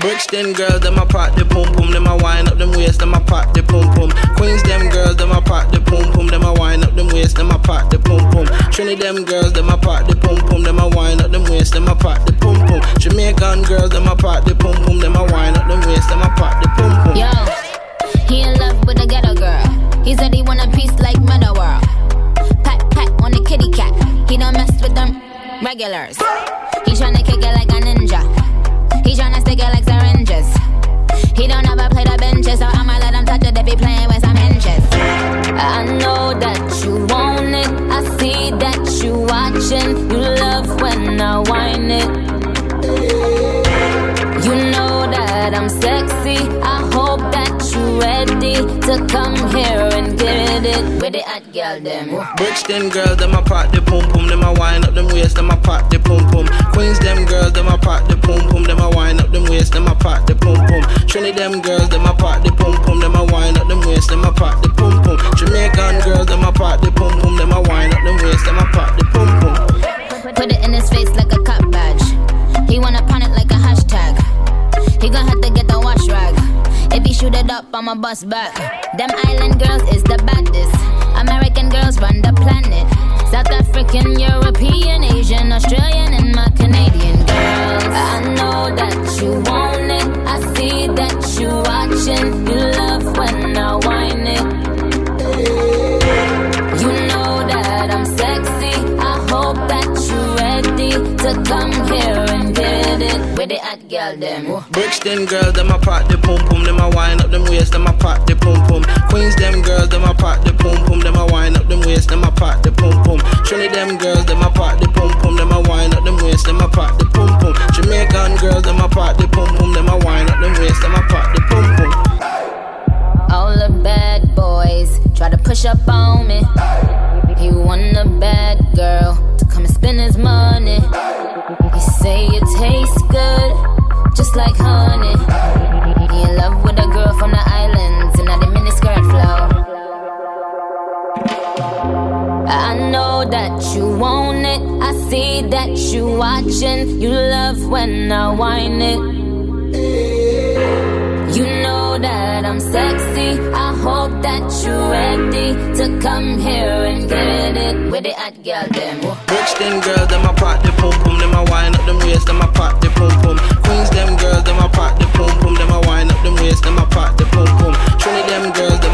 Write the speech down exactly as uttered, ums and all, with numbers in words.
Brixton girls, them a pop the pum pum. Them a wind up them waist, them a pop the pum pum. Queens, them girls, them a pop the pum pum. Them a wind up them waist, them a pop the pum pum. Trinity, them girls, them a pop the pum pum. Them a wind up them waist, them a pop the pum pum. Jamaican girls, them a pop the pum pum. Them a wind up them waist, them a pop the pum pum. Yo, he in love with a ghetto girl. He said he want a piece like Meta World. Pat pat on the kitty cat. He don't mess with them regulars. He tryna kick it like a ninja. He tryna stick it like syringes. He don't ever play the benches, so I'ma let him touch it if he playing with some hinges. I know that you want it. I see that you watching. You love when I whine it. You know that I'm sexy. I hope that you ready to come here and get it with the hot girl them. Brixton girls, them a pop the pum pum. Them a wind up them waist, them a pop the pum pum. Queens, them girls, them a pop the pum pum. Them a wind up them waist, them a pop the pum pum. Trinity, them girls, them a pop the pum pum. Them a wind up them waist, them a pop the pum pum. Jamaican girls, them a pop the pum pum. Them a wind up them waist, them a pop the pum pum. Put it in his face like a cop badge. He wanna pawn it like a hashtag. He gon' have to get the wash rag. If he shoot it up, I'ma bust back. Them island girls is the baddest. American girls run the planet. South African, European, Asian, Australian, and my Canadian girls. I know that you want it. I see that you watching. You love when I whine it. You know that I'm sexy. I hope that you ready to come here and get it with the hot girl them. Brixton girls, them a pop the pum pum. Them a wind up them waist, them a pop the pum pum. Queens, them girls, them a pop the pum pum. Them a wind up them waist, them a pop the pum pum. Trinity, them girls, them a pop the pum pum. Them a wind up them waist, them a pop the pum pum. Jamaican girls, them a pop the pum pum. Them a wind up them waist, them a pop the pum pum. All the bad boys try to push up on me. He want a bad girl to come and spend his money. He say it tastes good, just like honey. He in love with a girl from the islands and not the miniskirt flow. I know that you want it. I see that you watching. You love when I whine it. You know that I'm sexy. I hope that you ready to come here and get it with the hot girl them. Brixton girls, them a pop the pum pum. Them a wind up them waist, them a pop the pum pum. Queens, them girls, them a pop the pum pum. Them a wind up them waist, them a pop the pum pum. Trinity, them girls, them